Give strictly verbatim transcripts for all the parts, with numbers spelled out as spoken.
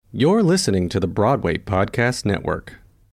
You're listening to the Broadway Podcast Network.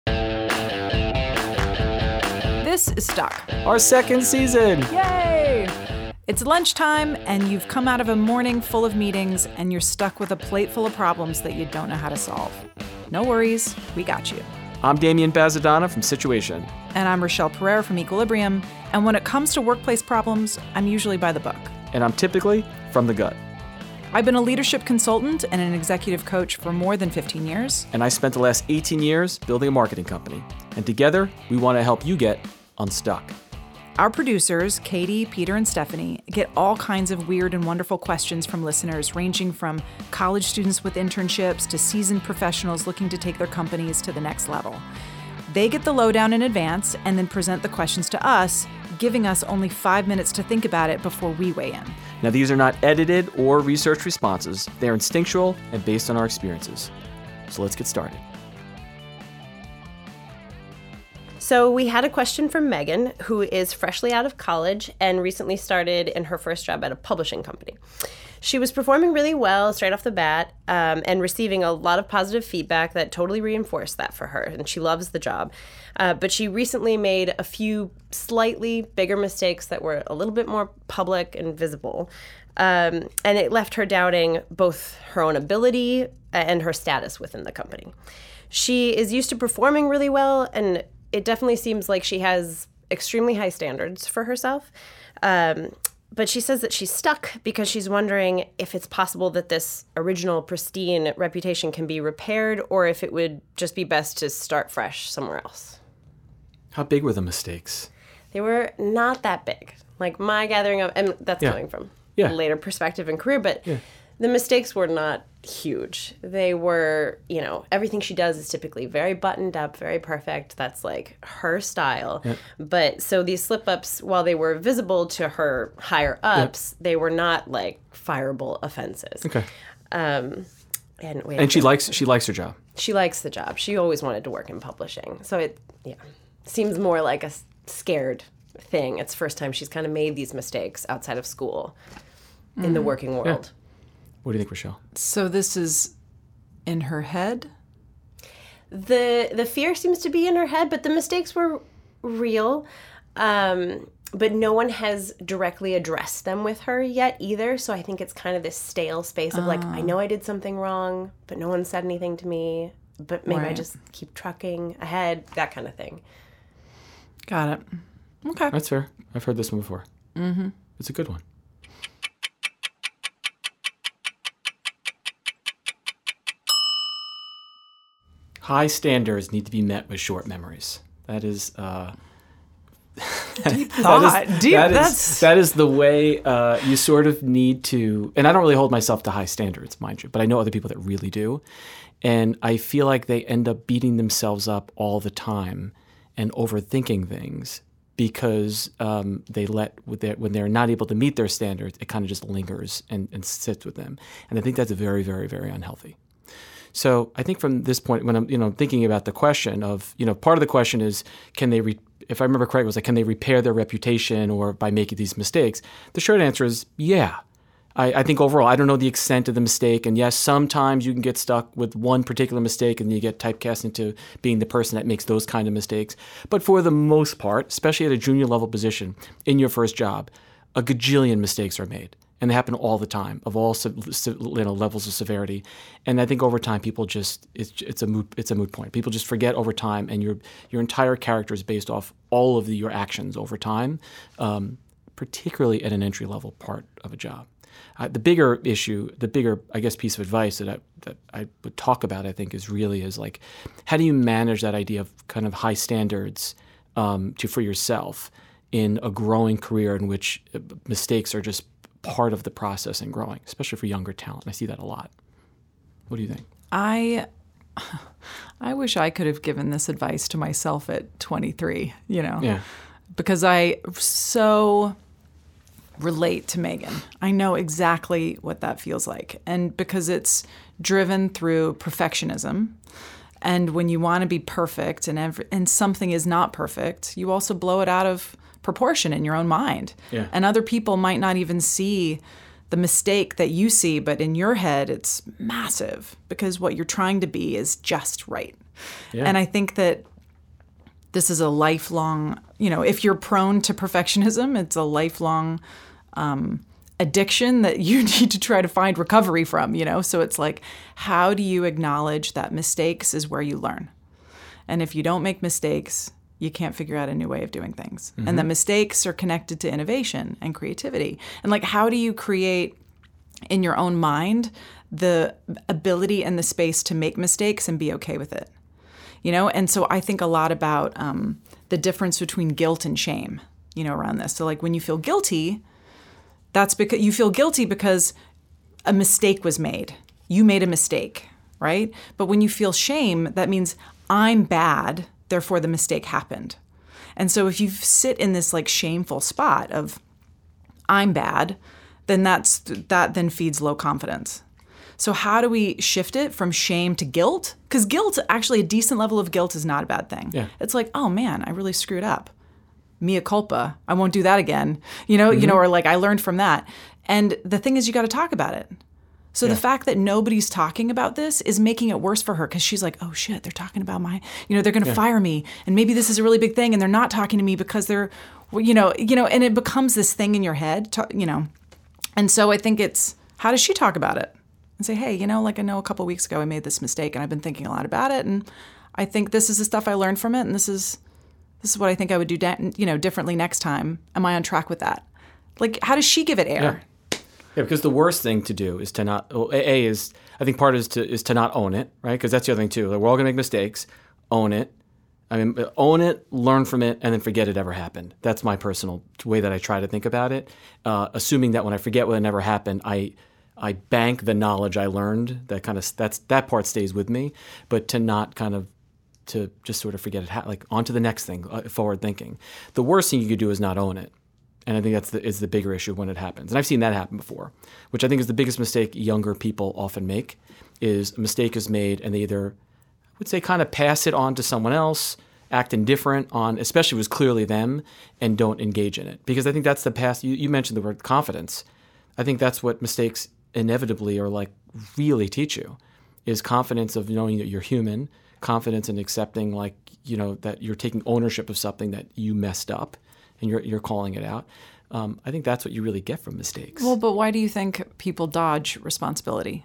This is Stuck. Our second season. Yay! It's lunchtime, and you've come out of a morning full of meetings, and you're stuck with a plate full of problems that you don't know how to solve. No worries, we got you. I'm Damian Bazadana from Situation. And I'm Rochelle Pereira from Equilibrium, and when it comes to workplace problems, I'm usually by the book. And I'm typically from the gut. I've been a leadership consultant and an executive coach for more than fifteen years. And I spent the last eighteen years building a marketing company. And together, we want to help you get unstuck. Our producers, Katie, Peter, and Stephanie, get all kinds of weird and wonderful questions from listeners, ranging from college students with internships to seasoned professionals looking to take their companies to the next level. They get the lowdown in advance and then present the questions to us, giving us only five minutes to think about it before we weigh in. Now, these are not edited or researched responses. They're instinctual and based on our experiences. So let's get started. So we had a question from Megan, who is freshly out of college and recently started in her first job at a publishing company. She was performing really well straight off the bat um, and receiving a lot of positive feedback that totally reinforced that for her, and she loves the job. Uh, but she recently made a few slightly bigger mistakes that were a little bit more public and visible, um, and it left her doubting both her own ability and her status within the company. She is used to performing really well, and it definitely seems like she has extremely high standards for herself. Um, but she says that she's stuck because she's wondering if it's possible that this original pristine reputation can be repaired, or if it would just be best to start fresh somewhere else. How big were the mistakes? They were not that big. Like my gathering of, and that's Yeah. coming from Yeah. later perspective and career, but Yeah. the mistakes were not huge. They were, you know, everything she does is typically very buttoned up, very perfect. That's like her style. Yep. But so these slip ups, while they were visible to her higher ups, they were not like fireable offenses. Okay. Um, and wait, And she likes she likes her job. she likes the job. She always wanted to work in publishing. So it, yeah, seems more like a s- scared thing. It's the first time she's kind of made these mistakes outside of school in the working world. Yeah. What do you think, Rochelle? So this is in her head? The the fear seems to be in her head, but the mistakes were real. Um, but no one has directly addressed them with her yet either. So I think it's kind of this stale space of like, I know I did something wrong, but no one said anything to me. But maybe I Right. just keep trucking ahead, that kind of thing. Got it. Okay. That's fair. I've heard this one before. Mm-hmm. It's a good one. High standards need to be met with short memories. That is... Uh, Deep thought. That is, Deep, that is- that's... that is the way uh, you sort of need to, and I don't really hold myself to high standards, mind you, but I know other people that really do. And I feel like they end up beating themselves up all the time and overthinking things because um, they let, with their, when they're not able to meet their standards, it kind of just lingers and, and sits with them. And I think that's very, very, very unhealthy. So I think from this point, when I'm, you know, thinking about the question of, you know, part of the question is, can they, re- if I remember correctly, it was like, can they repair their reputation or by making these mistakes? The short answer is, yeah. I, I think overall, I don't know the extent of the mistake. And yes, sometimes you can get stuck with one particular mistake and you get typecast into being the person that makes those kind of mistakes. But for the most part, especially at a junior level position in your first job, a gajillion mistakes are made. And they happen all the time, of all you know, levels of severity. And I think over time, people just it's it's a moot it's a moot point. People just forget over time, and your your entire character is based off all of the, your actions over time, um, particularly at an entry level part of a job. Uh, the bigger issue, the bigger I guess piece of advice that I that I would talk about, I think, is really is like, how do you manage that idea of kind of high standards um, to for yourself in a growing career in which mistakes are just part of the process and growing, especially for younger talent. I see that a lot. What do you think? I I wish I could have given this advice to myself at twenty-three, you know. Yeah. Because I so relate to Megan. I know exactly what that feels like. And because it's driven through perfectionism. And when you want to be perfect and every, and something is not perfect, you also blow it out of proportion in your own mind. Yeah. And other people might not even see the mistake that you see, but in your head, it's massive because what you're trying to be is just right. Yeah. And I think that this is a lifelong, you know, if you're prone to perfectionism, it's a lifelong um, addiction that you need to try to find recovery from, you know? So it's like, how do you acknowledge that mistakes is where you learn? And if you don't make mistakes, you can't figure out a new way of doing things. Mm-hmm. And that mistakes are connected to innovation and creativity. And like, how do you create in your own mind the ability and the space to make mistakes and be okay with it? You know, and so I think a lot about um, the difference between guilt and shame, you know, around this. So like when you feel guilty, that's because you feel guilty because a mistake was made. You made a mistake, right? But when you feel shame, that means I'm bad, therefore the mistake happened. And so if you sit in this like shameful spot of I'm bad, then that's that then feeds low confidence. So how do we shift it from shame to guilt? Because guilt, actually a decent level of guilt is not a bad thing. Yeah. It's like, oh man, I really screwed up. Mea culpa. I won't do that again. You know, mm-hmm. you know, or like I learned from that. And the thing is you got to talk about it. So yeah. the fact that nobody's talking about this is making it worse for her because she's like, oh shit, they're talking about my, you know, they're going to yeah. fire me. And maybe this is a really big thing and they're not talking to me because they're, you know, you know, and it becomes this thing in your head, to, you know. And so I think it's, how does she talk about it? And say, hey, you know, like I know a couple of weeks ago I made this mistake and I've been thinking a lot about it. And I think this is the stuff I learned from it. And this is, this is what I think I would do, da- you know, differently next time. Am I on track with that? Like, how does she give it air? Yeah. Yeah, because the worst thing to do is to not. Well, A is I think part is to is to not own it, right? Because that's the other thing too. Like we're all gonna make mistakes. Own it. I mean, own it, learn from it, and then forget it ever happened. That's my personal way that I try to think about it. Uh, assuming that when I forget what never happened, I I bank the knowledge I learned. That kind of that's that part stays with me. But to not kind of to just sort of forget it, ha- like on to the next thing, uh, forward thinking. The worst thing you could do is not own it. And I think that's the, is the bigger issue when it happens. And I've seen that happen before, which I think is the biggest mistake younger people often make, is a mistake is made and they either, I would say, kind of pass it on to someone else, act indifferent on, especially if it was clearly them, and don't engage in it. Because I think that's the path, you, you mentioned the word confidence. I think that's what mistakes inevitably or like really teach you, is confidence of knowing that you're human, confidence in accepting like, you know, that you're taking ownership of something that you messed up. And you're you're calling it out. Um, I think that's what you really get from mistakes. Well, but why do you think people dodge responsibility?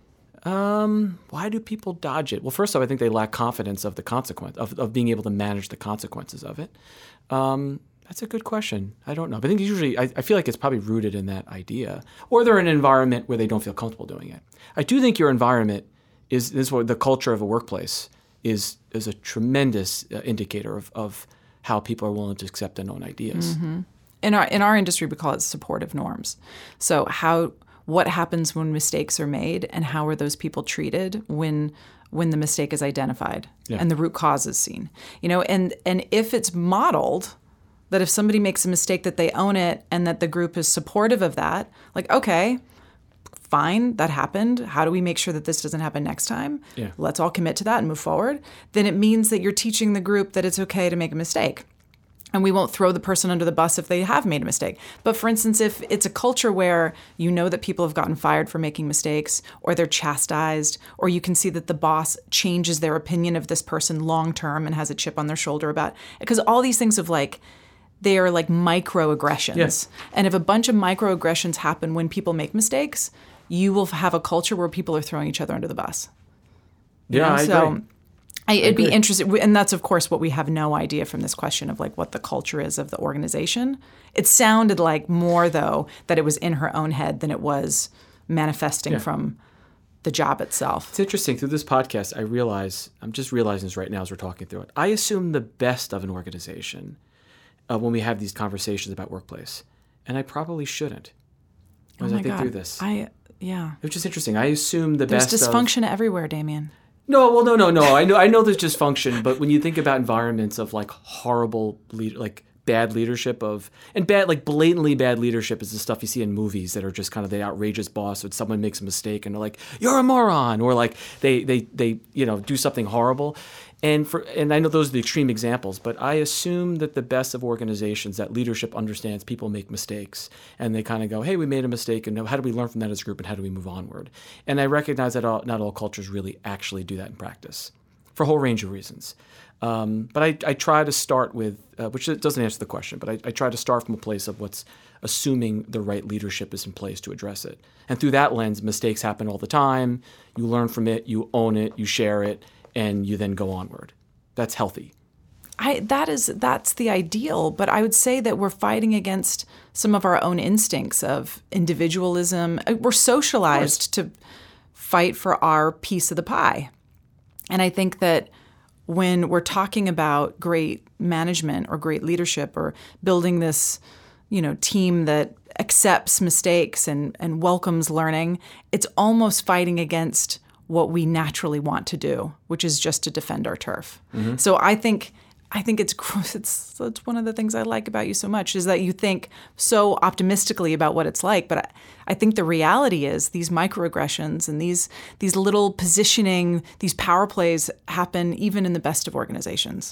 Um, why do people dodge it? Well, first off, I think they lack confidence of the consequence of, of being able to manage the consequences of it. Um, that's a good question. I don't know. But I think usually, I, I feel like it's probably rooted in that idea, or they're in an environment where they don't feel comfortable doing it. I do think your environment is this is what the culture of a workplace is is a tremendous uh, indicator of of. how people are willing to accept their own ideas. Mm-hmm. In our in our industry, we call it supportive norms. So how what happens when mistakes are made, and how are those people treated when when the mistake is identified yeah. and the root cause is seen? You know, and and if it's modeled that if somebody makes a mistake that they own it and that the group is supportive of that, like okay, fine, that happened. How do we make sure that this doesn't happen next time? Yeah. Let's all commit to that and move forward. Then it means that you're teaching the group that it's okay to make a mistake. And we won't throw the person under the bus if they have made a mistake. But for instance, if it's a culture where you know that people have gotten fired for making mistakes, or they're chastised, or you can see that the boss changes their opinion of this person long term and has a chip on their shoulder about it. Because all these things of like, they are like microaggressions. Yes. And if a bunch of microaggressions happen when people make mistakes, you will have a culture where people are throwing each other under the bus. You yeah, know? I so agree. I, it'd I agree. be interesting, and that's of course what we have no idea from this question of like what the culture is of the organization. It sounded like more though that it was in her own head than it was manifesting yeah. from the job itself. It's interesting. Through this podcast, I realize, I'm just realizing this right now as we're talking through it. I assume the best of an organization uh, when we have these conversations about workplace, and I probably shouldn't. As oh my I think God. through this. I Yeah. It's just interesting. I assume the there's best There's dysfunction of, everywhere, Damien. No, well, no, no, no. I know I know there's dysfunction, but when you think about environments of like horrible, lead, like bad leadership of, and bad, like blatantly bad leadership is the stuff you see in movies that are just kind of the outrageous boss when someone makes a mistake and they're like, you're a moron, or like they, they, they, you know, do something horrible. And for, and I know those are the extreme examples, but I assume that the best of organizations, that leadership understands people make mistakes and they kind of go, hey, we made a mistake, and how do we learn from that as a group and how do we move onward? And I recognize that all, not all cultures really actually do that in practice for a whole range of reasons. Um, but I, I try to start with, uh, which doesn't answer the question, but I, I try to start from a place of what's assuming the right leadership is in place to address it. And through that lens, mistakes happen all the time. You learn from it, you own it, you share it, and you then go onward. That's healthy. I, that is, that's the ideal, but I would say that we're fighting against some of our own instincts of individualism. We're socialized to fight for our piece of the pie. And I think that when we're talking about great management or great leadership or building this, you know, team that accepts mistakes and, and welcomes learning, it's almost fighting against what we naturally want to do, which is just to defend our turf. Mm-hmm. So I think I think it's it's it's one of the things I like about you so much is that you think so optimistically about what it's like. But I, I think the reality is these microaggressions and these these little positioning, these power plays happen even in the best of organizations.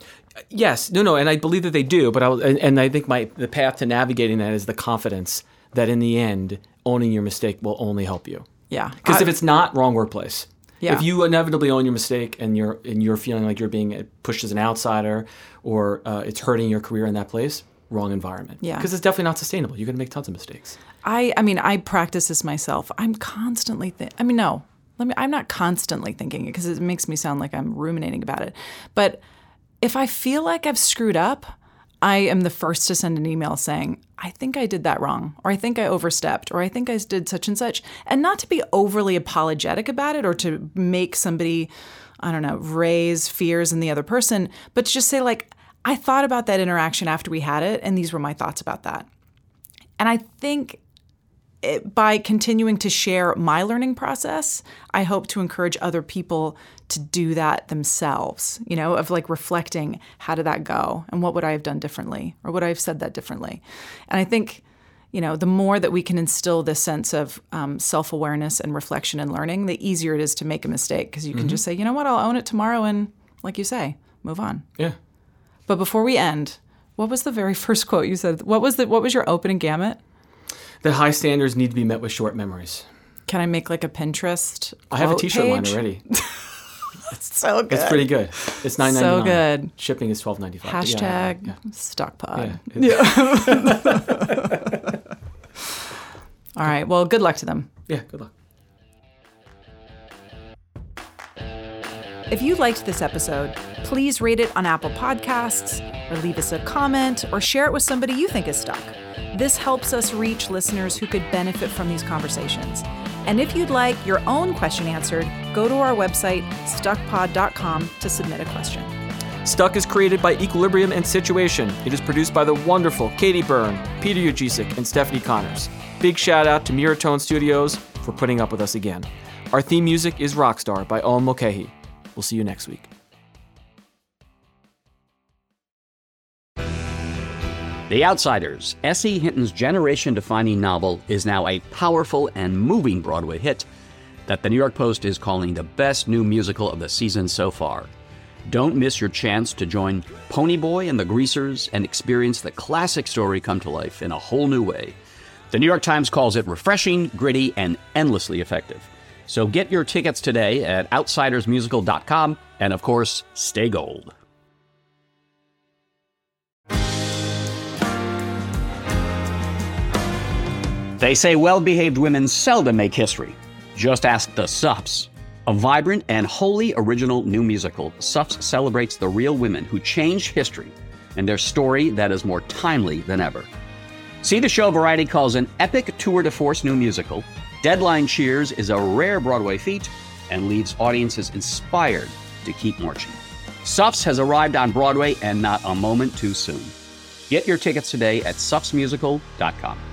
Yes, no, no, and I believe that they do. But I and, and I think my the path to navigating that is the confidence that in the end, owning your mistake will only help you. Yeah, because if it's not, wrong workplace. Yeah. If you inevitably own your mistake and you're and you're feeling like you're being pushed as an outsider or uh, it's hurting your career in that place, wrong environment. Yeah, because it's definitely not sustainable. You're going to make tons of mistakes. I, I mean, I practice this myself. I'm constantly think. I mean, no, let me. I'm not constantly thinking it because it makes me sound like I'm ruminating about it. But if I feel like I've screwed up, I am the first to send an email saying, I think I did that wrong, or I think I overstepped, or I think I did such and such. And not to be overly apologetic about it or to make somebody, I don't know, raise fears in the other person, but to just say, like, I thought about that interaction after we had it, and these were my thoughts about that. And I think it, by continuing to share my learning process, I hope to encourage other people to do that themselves, you know, of like reflecting, how did that go? And what would I have done differently? Or would I have said that differently? And I think, you know, the more that we can instill this sense of um, self-awareness and reflection and learning, the easier it is to make a mistake because you can mm-hmm. just say, you know what, I'll own it tomorrow and, like you say, move on. Yeah. But before we end, what was the very first quote you said? What was the what was your opening gamut? That high standards need to be met with short memories. Can I make like a Pinterest I have a T-shirt page? line already. It's so good. It's pretty good. It's nine ninety-nine. So good. Shipping is twelve ninety-five. Hashtag yeah, yeah. StockPod. Yeah. yeah. All right. Well, good luck to them. Yeah, good luck. If you liked this episode, please rate it on Apple Podcasts, or leave us a comment, or share it with somebody you think is stuck. This helps us reach listeners who could benefit from these conversations. And if you'd like your own question answered, go to our website, stuck pod dot com, to submit a question. Stuck is created by Equilibrium and Situation. It is produced by the wonderful Katie Byrne, Peter Ujicic, and Stephanie Connors. Big shout out to Miratone Studios for putting up with us again. Our theme music is Rockstar by Owen Mulcahy. We'll see you next week. The Outsiders, S E. Hinton's generation-defining novel, is now a powerful and moving Broadway hit that the New York Post is calling the best new musical of the season so far. Don't miss your chance to join Ponyboy and the Greasers and experience the classic story come to life in a whole new way. The New York Times calls it refreshing, gritty, and endlessly effective. So get your tickets today at outsiders musical dot com, and of course, stay gold. They say well-behaved women seldom make history. Just ask the Suffs. A vibrant and wholly original new musical, Suffs celebrates the real women who changed history and their story that is more timely than ever. See the show Variety calls an epic tour de force new musical. Deadline cheers is a rare Broadway feat and leaves audiences inspired to keep marching. Suffs has arrived on Broadway and not a moment too soon. Get your tickets today at suffs musical dot com.